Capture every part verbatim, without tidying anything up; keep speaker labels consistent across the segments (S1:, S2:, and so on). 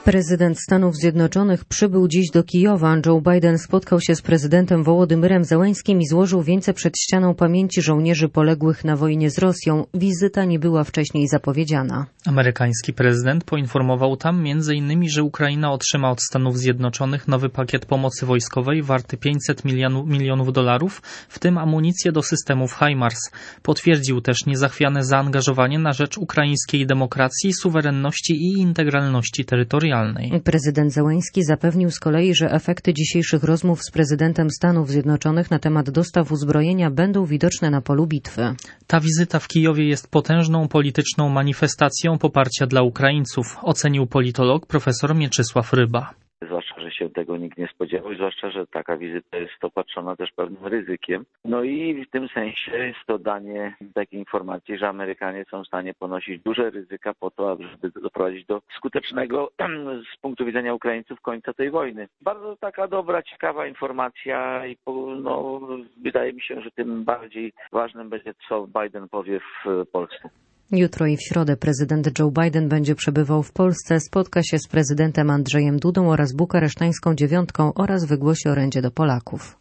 S1: Prezydent Stanów Zjednoczonych przybył dziś do Kijowa. Joe Biden spotkał się z prezydentem Wołodymyrem Zełenskim i złożył wieńce przed ścianą pamięci żołnierzy poległych na wojnie z Rosją. Wizyta nie była wcześniej zapowiedziana.
S2: Amerykański prezydent poinformował tam między innymi, że Ukraina otrzyma od Stanów Zjednoczonych nowy pakiet pomocy wojskowej warty pięćset milionów dolarów, w tym amunicję do systemów HIMARS. Potwierdził też niezachwiane zaangażowanie na rzecz ukraińskiej demokracji, suwerenności i integralności terytorialnej.
S1: Prezydent Zełenski zapewnił z kolei, że efekty dzisiejszych rozmów z prezydentem Stanów Zjednoczonych na temat dostaw uzbrojenia będą widoczne na polu bitwy.
S2: Ta wizyta w Kijowie jest potężną polityczną manifestacją poparcia dla Ukraińców, ocenił politolog profesor Mieczysław Ryba.
S3: Zwłaszcza, że się tego nikt nie spodziewał, zwłaszcza, że taka wizyta jest opatrzona też pewnym ryzykiem. No i w tym sensie jest to danie takiej informacji, że Amerykanie są w stanie ponosić duże ryzyka po to, żeby doprowadzić do skutecznego z punktu widzenia Ukraińców końca tej wojny. Bardzo taka dobra, ciekawa informacja i no, wydaje mi się, że tym bardziej ważnym będzie, co Biden powie w Polsce.
S1: Jutro i w środę prezydent Joe Biden będzie przebywał w Polsce, spotka się z prezydentem Andrzejem Dudą oraz bukaresztańską dziewiątką oraz wygłosi orędzie do Polaków.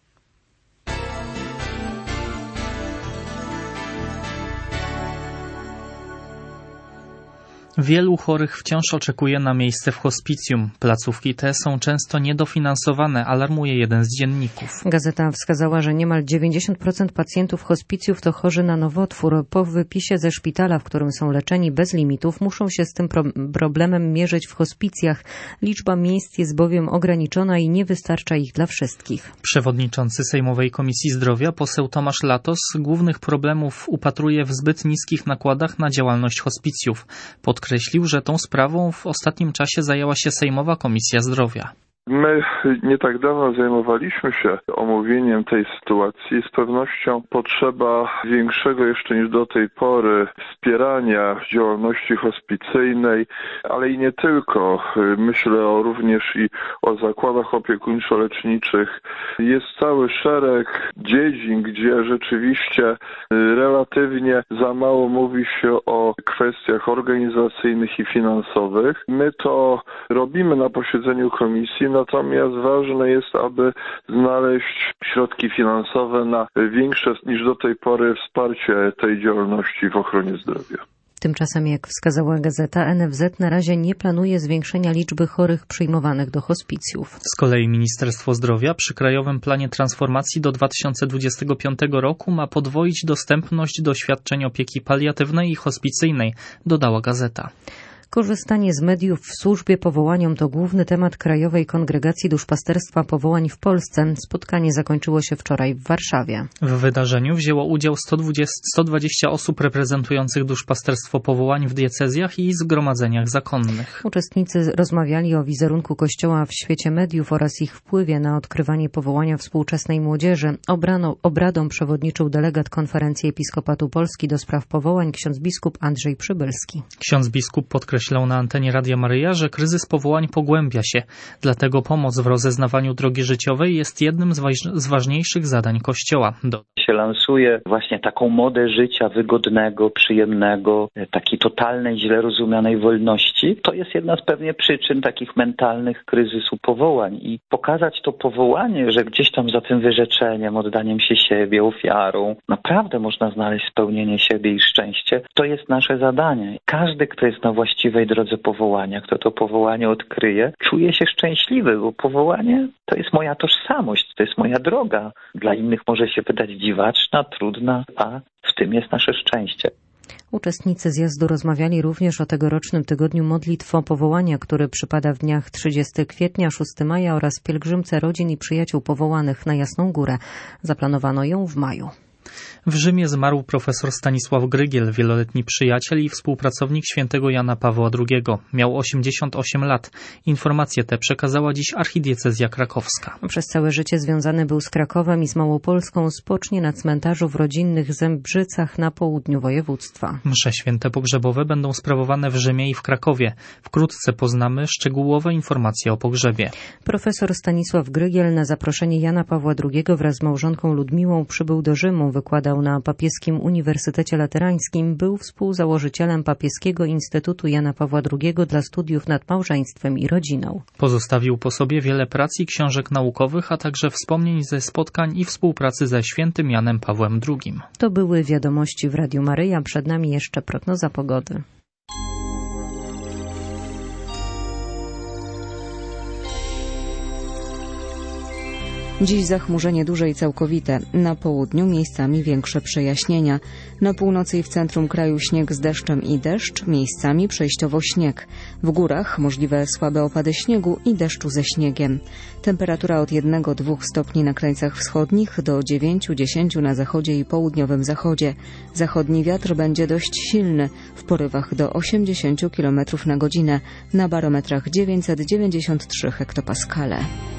S2: Wielu chorych wciąż oczekuje na miejsce w hospicjum. Placówki te są często niedofinansowane, alarmuje jeden z dzienników.
S1: Gazeta wskazała, że niemal dziewięćdziesiąt procent pacjentów hospicjów to chorzy na nowotwór. Po wypisie ze szpitala, w którym są leczeni bez limitów, muszą się z tym pro- problemem mierzyć w hospicjach. Liczba miejsc jest bowiem ograniczona i nie wystarcza ich dla wszystkich.
S2: Przewodniczący Sejmowej Komisji Zdrowia, poseł Tomasz Latos, głównych problemów upatruje w zbyt niskich nakładach na działalność hospicjów. Podkreślił, że tą sprawą w ostatnim czasie zajęła się Sejmowa Komisja Zdrowia.
S4: My nie tak dawno zajmowaliśmy się omówieniem tej sytuacji. Z pewnością potrzeba większego jeszcze niż do tej pory wspierania działalności hospicyjnej, ale i nie tylko. Myślę o, również i o zakładach opiekuńczo-leczniczych. Jest cały szereg dziedzin, gdzie rzeczywiście relatywnie za mało mówi się o kwestiach organizacyjnych i finansowych. My to robimy na posiedzeniu komisji, natomiast ważne jest, aby znaleźć środki finansowe na większe niż do tej pory wsparcie tej działalności w ochronie zdrowia.
S1: Tymczasem, jak wskazała gazeta, N F Z na razie nie planuje zwiększenia liczby chorych przyjmowanych do hospicjów.
S2: Z kolei Ministerstwo Zdrowia przy Krajowym Planie Transformacji do dwa tysiące dwudziestego piątego roku ma podwoić dostępność do świadczeń opieki paliatywnej i hospicyjnej, dodała gazeta.
S1: Korzystanie z mediów w służbie powołaniom to główny temat Krajowej Kongregacji Duszpasterstwa Powołań w Polsce. Spotkanie zakończyło się wczoraj w Warszawie.
S2: W wydarzeniu wzięło udział sto dwadzieścia osób reprezentujących Duszpasterstwo Powołań w diecezjach i zgromadzeniach zakonnych.
S1: Uczestnicy rozmawiali o wizerunku Kościoła w świecie mediów oraz ich wpływie na odkrywanie powołania współczesnej młodzieży. Obrano, obradom przewodniczył delegat Konferencji Episkopatu Polski do spraw powołań ksiądz biskup Andrzej Przybylski.
S2: Ksiądz biskup podkreślał na antenie Radia Maryja, że kryzys powołań pogłębia się. Dlatego pomoc w rozeznawaniu drogi życiowej jest jednym z, waż- z ważniejszych zadań Kościoła. Do...
S5: się lansuje właśnie taką modę życia wygodnego, przyjemnego, takiej totalnej, źle rozumianej wolności. To jest jedna z pewnie przyczyn takich mentalnych kryzysu powołań. I pokazać to powołanie, że gdzieś tam za tym wyrzeczeniem, oddaniem się siebie, ofiarą, naprawdę można znaleźć spełnienie siebie i szczęście. To jest nasze zadanie. Każdy, kto jest na właściwej drodze powołania, kto to powołanie odkryje, czuje się szczęśliwy, bo powołanie to jest moja tożsamość, to jest moja droga. Dla innych może się wydać dziwaczna, trudna, a w tym jest nasze szczęście.
S1: Uczestnicy zjazdu rozmawiali również o tegorocznym tygodniu modlitw o powołania, który przypada w dniach trzydziestego kwietnia, szóstego maja oraz pielgrzymce rodzin i przyjaciół powołanych na Jasną Górę. Zaplanowano ją w maju.
S2: W Rzymie zmarł profesor Stanisław Grygiel, wieloletni przyjaciel i współpracownik świętego Jana Pawła drugiego. Miał osiemdziesiąt osiem lat. Informacje te przekazała dziś archidiecezja krakowska.
S1: Przez całe życie związany był z Krakowem i z Małopolską. Spocznie na cmentarzu w rodzinnych Zębrzycach na południu województwa.
S2: Msze święte pogrzebowe będą sprawowane w Rzymie i w Krakowie. Wkrótce poznamy szczegółowe informacje o pogrzebie.
S1: Profesor Stanisław Grygiel na zaproszenie Jana Pawła drugiego wraz z małżonką Ludmiłą przybył do Rzymu. Wykłada wykładał na Papieskim Uniwersytecie Laterańskim, był współzałożycielem Papieskiego Instytutu Jana Pawła drugiego dla studiów nad małżeństwem i rodziną.
S2: Pozostawił po sobie wiele prac i książek naukowych, a także wspomnień ze spotkań i współpracy ze świętym Janem Pawłem drugim.
S1: To były wiadomości w Radiu Maryja. Przed nami jeszcze prognoza pogody.
S6: Dziś zachmurzenie duże i całkowite. Na południu miejscami większe przejaśnienia. Na północy i w centrum kraju śnieg z deszczem i deszcz, miejscami przejściowo śnieg. W górach możliwe słabe opady śniegu i deszczu ze śniegiem. Temperatura od jednego do dwóch stopni na krańcach wschodnich do dziewięciu do dziesięciu na zachodzie i południowym zachodzie. Zachodni wiatr będzie dość silny, w porywach do osiemdziesięciu kilometrów na godzinę, na barometrach dziewięćset dziewięćdziesiąt trzy hektopaskale.